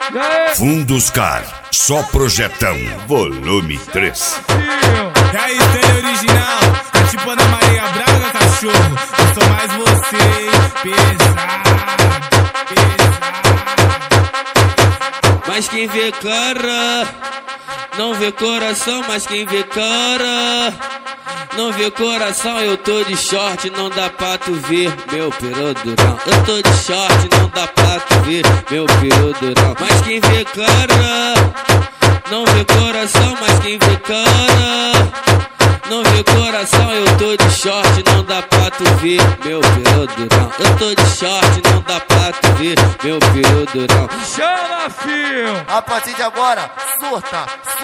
Funduscar, só projetão, volume 3. E aí, estilo original, tá tipo Ana Maria Braga, cachorro. Eu sou mais você, pesado. Mas quem vê cara, não vê coração. Mas quem vê cara, não vê coração. Eu tô de short, não dá pra tu ver meu peru durão. Eu tô de short, não dá pra tu ver meu peru durão. Mas quem vê cara, não vê coração. Mas quem vê cara, não vê coração. Eu tô de short, não dá pra tu ver meu peru durão. Eu tô de short, não dá pra tu ver meu peru durão. Chama, filho! A partir de agora, surta,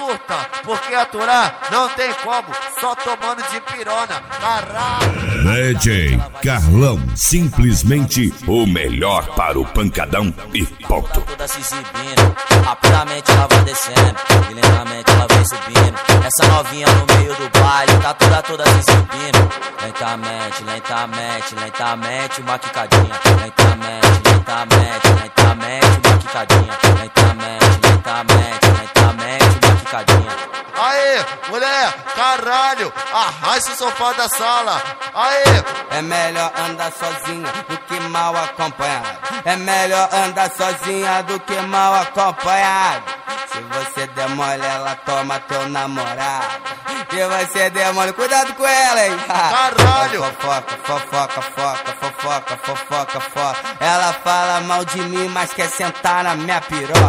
porque aturar não tem como, só tomando de pirona, caralho. DJ Carlão, simplesmente o melhor para o pancadão e ponto. Toda se exibindo, rapidamente ela vai descendo e lentamente ela vem subindo. Essa novinha no meio do baile tá toda se exibindo. Lentamente, lentamente, lentamente, uma quicadinha. Lentamente, lentamente, lentamente, uma quicadinha. Lentamente, lentamente, lentamente, uma quicadinha. Aê, mulher, caralho, arrasta o sofá da sala. Aê, é melhor andar sozinha do que mal acompanhado. É melhor andar sozinha do que mal acompanhado. Se você der mole, ela toma teu namorado. Se você der mole, cuidado com ela, hein? Caralho! Fofoca, fofoca, fofoca, fofoca, fofoca, fofoca. Ela fala mal de mim, mas quer sentar na minha piroca.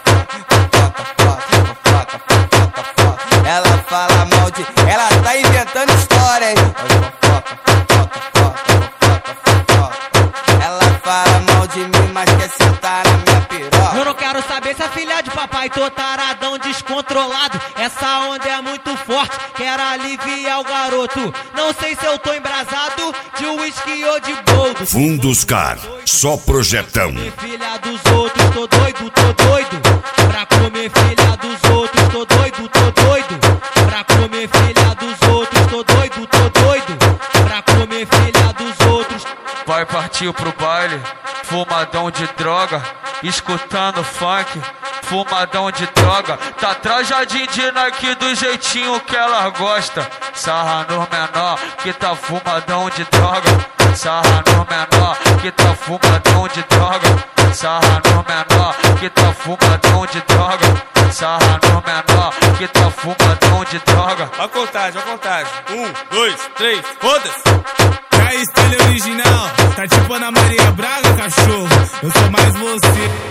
Fofoca, fofoca, fofoca, fofoca, fofoca. Ela fala mal de... Ela tá inventando história, hein? Fofoca, fofoca, fofoca, fofoca, fofoca. Ela fala mal de mim, mas quer sentar na minha piroca. Eu não quero saber se é filha de papai, tô taradão descontrolado. Essa onda é muito forte, quero aliviar o garoto. Não sei se eu tô embrasado de uísque ou de boldo. Funduscar, só projetão. Filha dos outros, tô doido, pra comer filha dos outros, tô doido, pra comer filha dos outros, tô doido, pra comer filha dos outros. Vai partir pro baile, fumadão de droga, escutando funk, fumadão de droga. Tá trajadinho de Nike do jeitinho que ela gosta. Sarra no menor que tá fumadão de droga. Sarra no menor que tá fumadão de droga. Sarra no menor que tá fumadão de droga. Sarra no menor que tá fumadão de droga. A contagem. 1, 2, 3, foda-se. E aí, estilo original, tá tipo Ana Maria Braga, cachorro. Eu sou mais você.